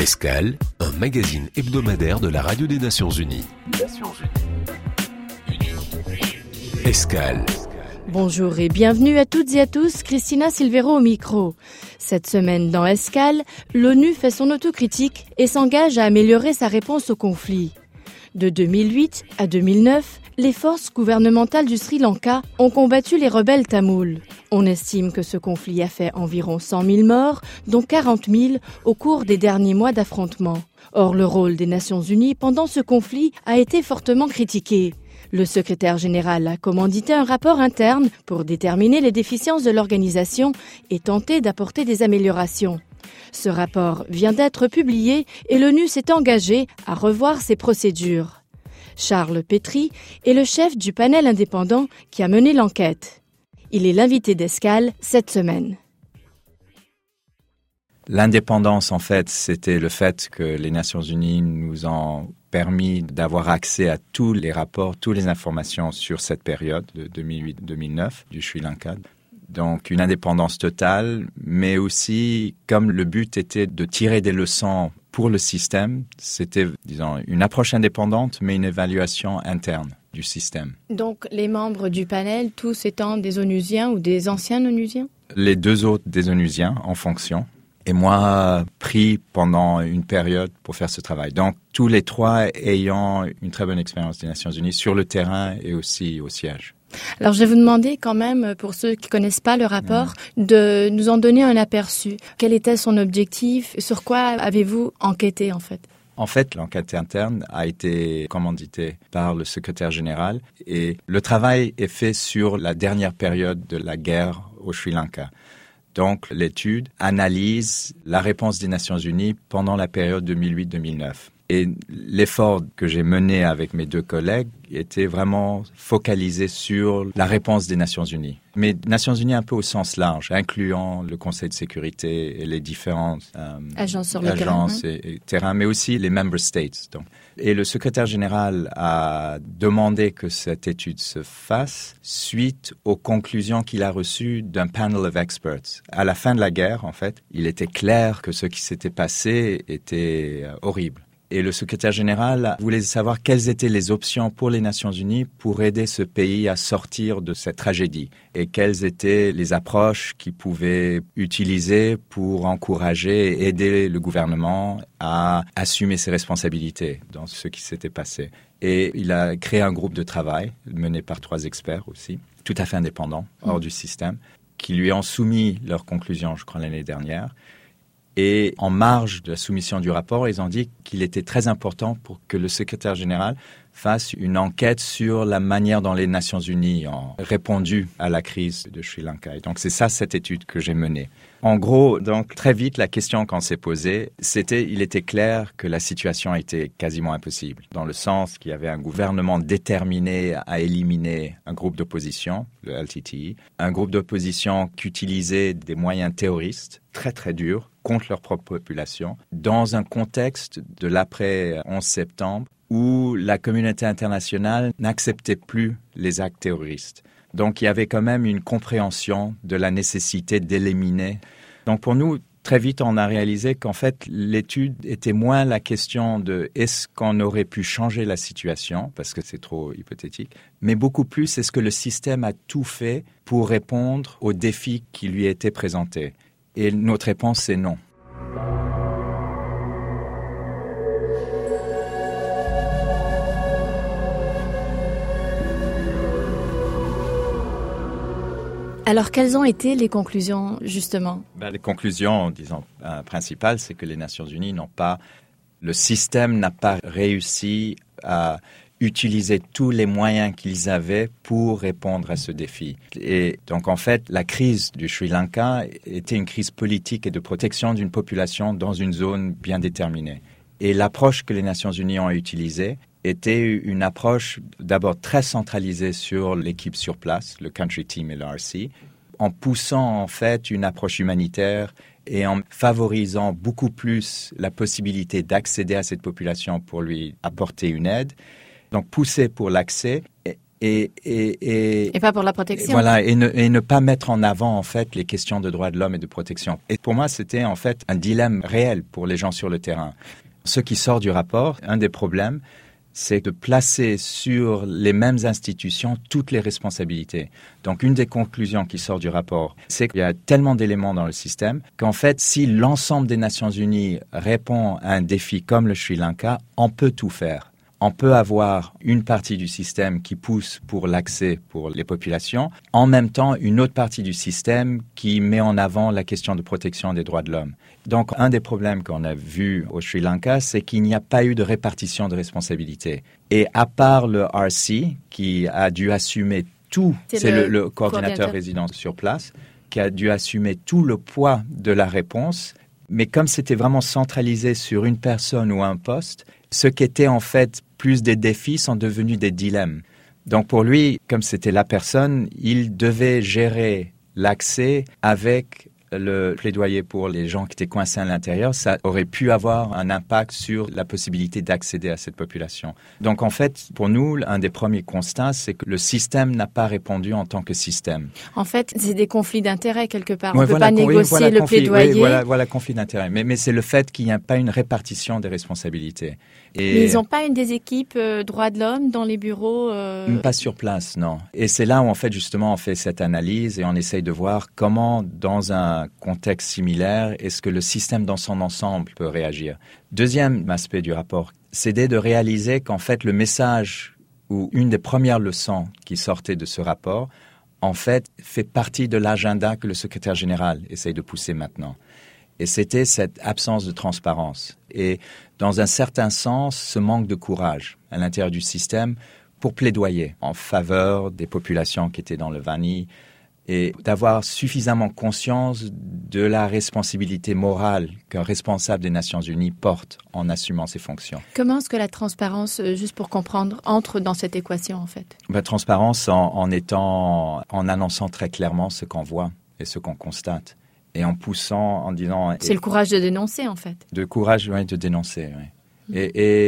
Escale, un magazine hebdomadaire de la Radio des Nations Unies. Escale. Bonjour et bienvenue à toutes et à tous, Christina Silvero au micro. Cette semaine dans Escale, l'ONU fait son autocritique et s'engage à améliorer sa réponse au conflit. De 2008 à 2009, les forces gouvernementales du Sri Lanka ont combattu les rebelles tamouls. On estime que ce conflit a fait environ 100 000 morts, dont 40 000 au cours des derniers mois d'affrontements. Or, le rôle des Nations Unies pendant ce conflit a été fortement critiqué. Le secrétaire général a commandité un rapport interne pour déterminer les déficiences de l'organisation et tenter d'apporter des améliorations. Ce rapport vient d'être publié et l'ONU s'est engagée à revoir ses procédures. Charles Petrie est le chef du panel indépendant qui a mené l'enquête. Il est l'invité d'Escale cette semaine. L'indépendance, en fait, c'était le fait que les Nations Unies nous ont permis d'avoir accès à tous les rapports, toutes les informations sur cette période de 2008-2009 du Sri Lanka. Donc, une indépendance totale, mais aussi, comme le but était de tirer des leçons pour le système, c'était, disons, une approche indépendante, mais une évaluation interne du système. Donc, les membres du panel, tous étant des onusiens ou des anciens onusiens ? Les deux autres des onusiens en fonction. Et moi, pris pendant une période pour faire ce travail. Donc, tous les trois ayant une très bonne expérience des Nations Unies sur le terrain et aussi au siège. Alors, je vais vous demander quand même, pour ceux qui connaissent pas le rapport, de nous en donner un aperçu. Quel était son objectif? Sur quoi avez-vous enquêté, en fait? En fait, l'enquête interne a été commanditée par le secrétaire général et le travail est fait sur la dernière période de la guerre au Sri Lanka. Donc, l'étude analyse la réponse des Nations Unies pendant la période 2008-2009. Et l'effort que j'ai mené avec mes deux collègues était vraiment focalisé sur la réponse des Nations Unies. Mais Nations Unies un peu au sens large, incluant le Conseil de sécurité et les différentes agences sur le terrain, mais aussi les member states. Donc. Et le secrétaire général a demandé que cette étude se fasse suite aux conclusions qu'il a reçues d'un panel of experts. À la fin de la guerre, en fait, il était clair que ce qui s'était passé était horrible. Et le secrétaire général voulait savoir quelles étaient les options pour les Nations Unies pour aider ce pays à sortir de cette tragédie et quelles étaient les approches qu'il pouvait utiliser pour encourager et aider le gouvernement à assumer ses responsabilités dans ce qui s'était passé. Et il a créé un groupe de travail mené par 3 experts aussi, tout à fait indépendants, hors du système, qui lui ont soumis leurs conclusions, je crois, l'année dernière. Et en marge de la soumission du rapport, ils ont dit qu'il était très important pour que le secrétaire général fasse une enquête sur la manière dont les Nations Unies ont répondu à la crise de Sri Lanka. Et donc, c'est ça, cette étude que j'ai menée. En gros, donc, très vite, la question qu'on s'est posée, il était clair que la situation était quasiment impossible, dans le sens qu'il y avait un gouvernement déterminé à éliminer un groupe d'opposition, le LTTE, un groupe d'opposition qui utilisait des moyens terroristes très, très durs contre leur propre population, dans un contexte de l'après 11 septembre, où la communauté internationale n'acceptait plus les actes terroristes. Donc, il y avait quand même une compréhension de la nécessité d'éliminer. Donc, pour nous, très vite, on a réalisé qu'en fait, l'étude était moins la question de est-ce qu'on aurait pu changer la situation, parce que c'est trop hypothétique, mais beaucoup plus est-ce que le système a tout fait pour répondre aux défis qui lui étaient présentés. Et notre réponse, c'est non. Alors, quelles ont été les conclusions, justement? Les conclusions, disons, principales, c'est que les Nations Unies le système n'a pas réussi à utiliser tous les moyens qu'ils avaient pour répondre à ce défi. Et donc, en fait, la crise du Sri Lanka était une crise politique et de protection d'une population dans une zone bien déterminée. Et l'approche que les Nations Unies ont utilisée était une approche d'abord très centralisée sur l'équipe sur place, le Country Team et l'RC, en poussant en fait une approche humanitaire et en favorisant beaucoup plus la possibilité d'accéder à cette population pour lui apporter une aide. Donc pousser pour l'accès Et pas pour la protection. Voilà, et ne pas mettre en avant, en fait, les questions de droits de l'homme et de protection. Et pour moi, c'était, en fait, un dilemme réel pour les gens sur le terrain. Ce qui sort du rapport, un des problèmes, c'est de placer sur les mêmes institutions toutes les responsabilités. Donc, une des conclusions qui sort du rapport, c'est qu'il y a tellement d'éléments dans le système qu'en fait, si l'ensemble des Nations Unies répond à un défi comme le Sri Lanka, on peut tout faire. On peut avoir une partie du système qui pousse pour l'accès pour les populations, en même temps une autre partie du système qui met en avant la question de protection des droits de l'homme. Donc, un des problèmes qu'on a vu au Sri Lanka, c'est qu'il n'y a pas eu de répartition de responsabilités. Et à part le RC, qui a dû assumer tout, c'est le coordinateur résident sur place, qui a dû assumer tout le poids de la réponse, mais comme c'était vraiment centralisé sur une personne ou un poste, ce qui était en fait plus des défis sont devenus des dilemmes. Donc pour lui, comme c'était la personne, il devait gérer l'accès avec le plaidoyer pour les gens qui étaient coincés à l'intérieur. Ça aurait pu avoir un impact sur la possibilité d'accéder à cette population. Donc en fait, pour nous, un des premiers constats, c'est que le système n'a pas répondu en tant que système. En fait, c'est des conflits d'intérêts quelque part. On ne peut pas négocier le plaidoyer. Voilà, conflit d'intérêts. Mais c'est le fait qu'il n'y a pas une répartition des responsabilités. Mais ils n'ont pas des équipes droits de l'homme dans les bureaux Pas sur place, non. Et c'est là où, en fait, justement, on fait cette analyse et on essaye de voir comment, dans un contexte similaire, est-ce que le système dans son ensemble peut réagir. Deuxième aspect du rapport, c'est de réaliser qu'en fait, le message ou une des premières leçons qui sortait de ce rapport, en fait, fait partie de l'agenda que le secrétaire général essaye de pousser maintenant. Et c'était cette absence de transparence. Et dans un certain sens, ce manque de courage à l'intérieur du système pour plaidoyer en faveur des populations qui étaient dans le Vani et d'avoir suffisamment conscience de la responsabilité morale qu'un responsable des Nations Unies porte en assumant ses fonctions. Comment est-ce que la transparence, juste pour comprendre, entre dans cette équation en fait ? Transparence en annonçant très clairement ce qu'on voit et ce qu'on constate. Et en poussant, en disant... C'est le courage de dénoncer, en fait. De courage, oui, de dénoncer, oui.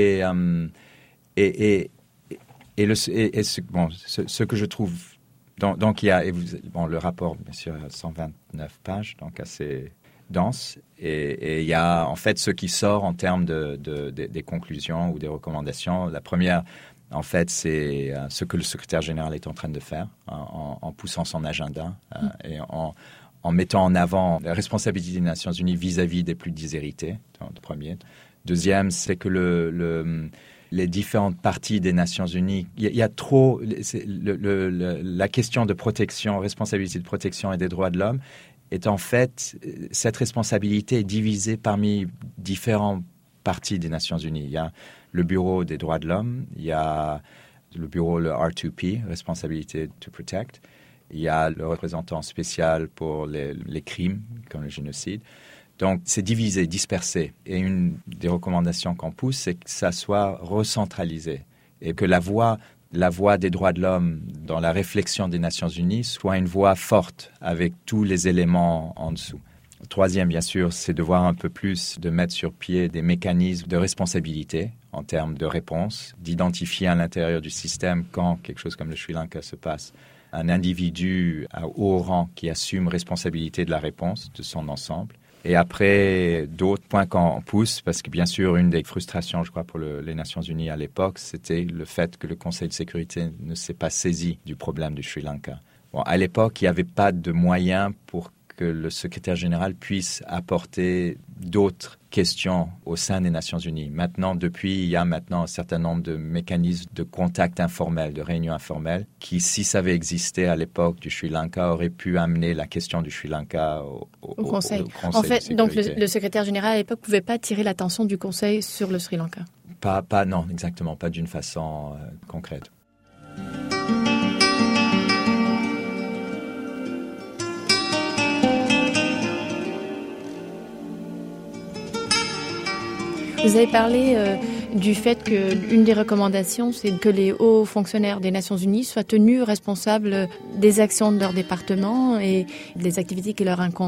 Ce que je trouve... Donc, il y a... le rapport, bien sûr, a 129 pages, donc assez dense. Et il y a, en fait, ce qui sort en termes des conclusions ou des recommandations. La première, en fait, c'est ce que le secrétaire général est en train de faire en poussant son agenda et en mettant en avant la responsabilité des Nations Unies vis-à-vis des plus déshérités, le premier. Deuxième, c'est que les différentes parties des Nations Unies, il y a trop... la question de protection, responsabilité de protection et des droits de l'homme est en fait... Cette responsabilité est divisée parmi différentes parties des Nations Unies. Il y a le Bureau des droits de l'homme, il y a le bureau, le R2P, Responsabilité to Protect. Il y a le représentant spécial pour les crimes, comme le génocide. Donc, c'est divisé, dispersé. Et une des recommandations qu'on pousse, c'est que ça soit recentralisé et que la voix des droits de l'homme dans la réflexion des Nations Unies soit une voix forte avec tous les éléments en dessous. Troisième, bien sûr, c'est de voir un peu plus, de mettre sur pied des mécanismes de responsabilité en termes de réponse, d'identifier à l'intérieur du système quand quelque chose comme le Sri Lanka se passe. Un individu à haut rang qui assume responsabilité de la réponse de son ensemble. Et après, d'autres points qu'on pousse, parce que bien sûr, une des frustrations, je crois, pour les Nations Unies à l'époque, c'était le fait que le Conseil de sécurité ne s'est pas saisi du problème du Sri Lanka. Bon, à l'époque, il n'y avait pas de moyens pour que le secrétaire général puisse apporter d'autres questions au sein des Nations Unies. Maintenant, il y a maintenant un certain nombre de mécanismes de contact informel, de réunions informelles, qui, si ça avait existé à l'époque du Sri Lanka, auraient pu amener la question du Sri Lanka au Conseil. En fait, donc le secrétaire général à l'époque ne pouvait pas tirer l'attention du Conseil sur le Sri Lanka. Non, exactement, pas d'une façon concrète. Vous avez parlé du fait qu'une des recommandations, c'est que les hauts fonctionnaires des Nations Unies soient tenus responsables des actions de leur département et des activités qui leur incombent.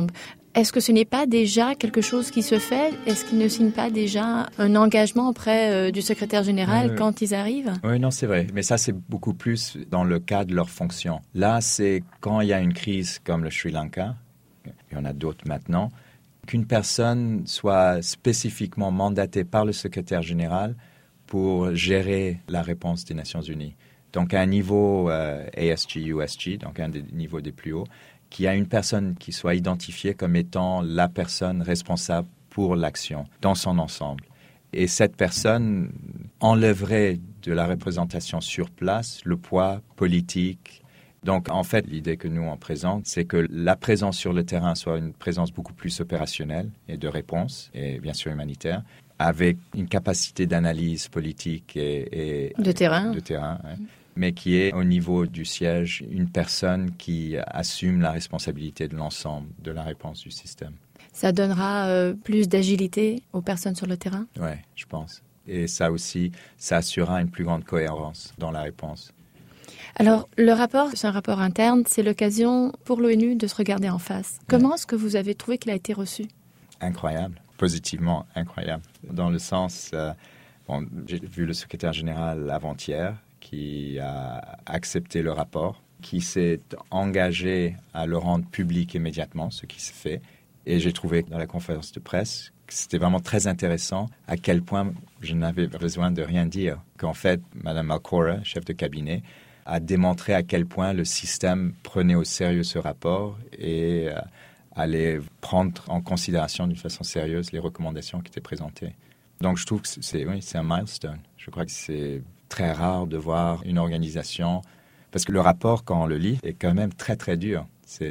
Est-ce que ce n'est pas déjà quelque chose qui se fait? Est-ce qu'ils ne signent pas déjà un engagement auprès du secrétaire général quand ils arrivent? Oui, non, c'est vrai. Mais ça, c'est beaucoup plus dans le cas de leur fonction. Là, c'est quand il y a une crise comme le Sri Lanka, il y en a d'autres maintenant, qu'une personne soit spécifiquement mandatée par le secrétaire général pour gérer la réponse des Nations Unies. Donc, à un niveau ASG, USG, donc un des niveaux des plus hauts, qu'il y a une personne qui soit identifiée comme étant la personne responsable pour l'action dans son ensemble. Et cette personne enlèverait de la représentation sur place le poids politique. Donc, en fait, l'idée que nous, on présente, c'est que la présence sur le terrain soit une présence beaucoup plus opérationnelle et de réponse, et bien sûr humanitaire, avec une capacité d'analyse politique et de terrain. Ouais. Mais qui est au niveau du siège une personne qui assume la responsabilité de l'ensemble de la réponse du système. Ça donnera plus d'agilité aux personnes sur le terrain? Oui, je pense. Et ça aussi, ça assurera une plus grande cohérence dans la réponse. Alors, le rapport, c'est un rapport interne, c'est l'occasion pour l'ONU de se regarder en face. Comment est-ce que vous avez trouvé qu'il a été reçu? Incroyable, positivement incroyable. Dans le sens, j'ai vu le secrétaire général avant-hier, qui a accepté le rapport, qui s'est engagé à le rendre public immédiatement, ce qui se fait. Et j'ai trouvé dans la conférence de presse que c'était vraiment très intéressant à quel point je n'avais besoin de rien dire. Qu'en fait, Mme Malcorra, chef de cabinet, a démontré à quel point le système prenait au sérieux ce rapport et allait prendre en considération d'une façon sérieuse les recommandations qui étaient présentées. Donc je trouve que c'est un milestone. Je crois que c'est très rare de voir une organisation, parce que le rapport, quand on le lit, est quand même très, très dur.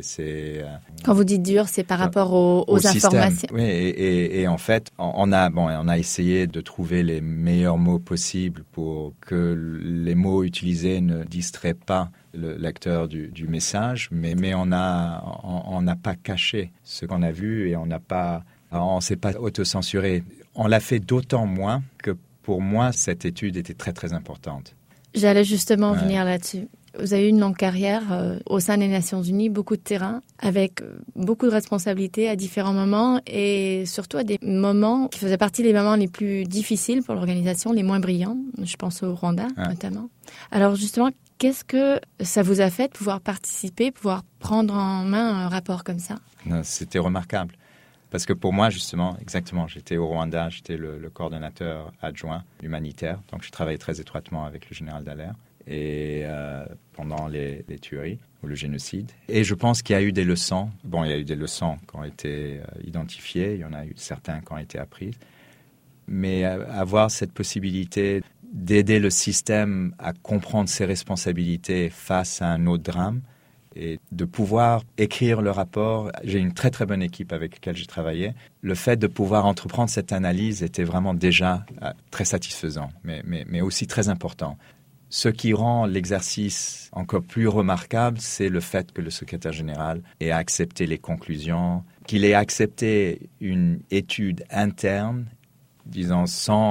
Quand vous dites dur, c'est par rapport aux informations. Oui, et en fait, on a essayé de trouver les meilleurs mots possibles pour que les mots utilisés ne distraient pas le lecteur du message, mais on n'a pas caché ce qu'on a vu et on ne s'est pas autocensuré. On l'a fait d'autant moins que pour moi, cette étude était très, très importante. J'allais justement venir là-dessus. Vous avez eu une longue carrière au sein des Nations Unies, beaucoup de terrain, avec beaucoup de responsabilités à différents moments et surtout à des moments qui faisaient partie des moments les plus difficiles pour l'organisation, les moins brillants. Je pense au Rwanda notamment. Alors justement, qu'est-ce que ça vous a fait de pouvoir participer, pouvoir prendre en main un rapport comme ça? C'était remarquable. Parce que pour moi, justement, exactement, j'étais au Rwanda, j'étais le coordonnateur adjoint humanitaire, donc je travaillais très étroitement avec le général Dallaire et pendant les tueries ou le génocide. Et je pense qu'il y a eu des leçons. Bon, il y a eu des leçons qui ont été identifiées, il y en a eu certains qui ont été apprises. Mais avoir cette possibilité d'aider le système à comprendre ses responsabilités face à un autre drame, et de pouvoir écrire le rapport. J'ai une très très bonne équipe avec laquelle j'ai travaillé. Le fait de pouvoir entreprendre cette analyse était vraiment déjà très satisfaisant, mais aussi très important. Ce qui rend l'exercice encore plus remarquable, c'est le fait que le secrétaire général ait accepté les conclusions, qu'il ait accepté une étude interne, disons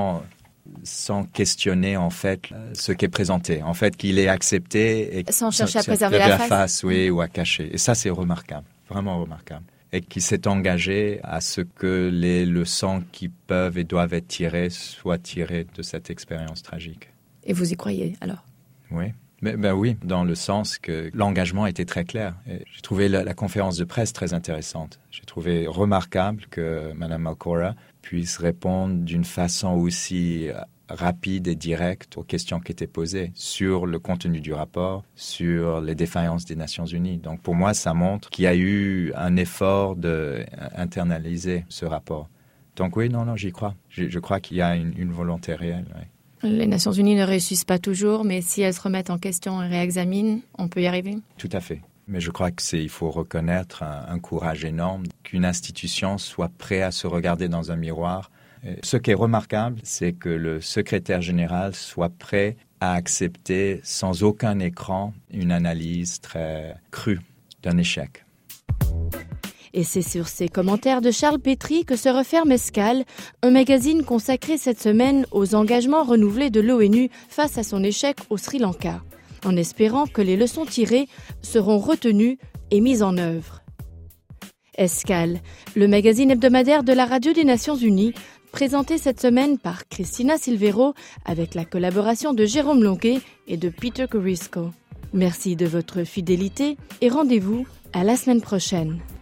sans questionner en fait ce qui est présenté. En fait, qu'il ait accepté et sans chercher à préserver la face, ou à cacher. Et ça, c'est remarquable, vraiment remarquable. Et qu'il s'est engagé à ce que les leçons qui peuvent et doivent être tirées soient tirées de cette expérience tragique. Et vous y croyez alors? Oui. Oui, dans le sens que l'engagement était très clair. Et j'ai trouvé la conférence de presse très intéressante. J'ai trouvé remarquable que Mme Malcorra puisse répondre d'une façon aussi rapide et directe aux questions qui étaient posées sur le contenu du rapport, sur les défaillances des Nations Unies. Donc pour moi, ça montre qu'il y a eu un effort d'internaliser ce rapport. Donc oui, non, j'y crois. Je crois qu'il y a une volonté réelle. Oui. Les Nations Unies ne réussissent pas toujours, mais si elles se remettent en question et réexaminent, on peut y arriver. Tout à fait. Mais je crois qu'il faut reconnaître un courage énorme, qu'une institution soit prête à se regarder dans un miroir. Et ce qui est remarquable, c'est que le secrétaire général soit prêt à accepter sans aucun écran une analyse très crue d'un échec. Et c'est sur ces commentaires de Charles Petrie que se referme Escale, un magazine consacré cette semaine aux engagements renouvelés de l'ONU face à son échec au Sri Lanka, en espérant que les leçons tirées seront retenues et mises en œuvre. Escale, le magazine hebdomadaire de la Radio des Nations Unies, présenté cette semaine par Cristina Silvero avec la collaboration de Jérôme Longuet et de Peter Corisco. Merci de votre fidélité et rendez-vous à la semaine prochaine.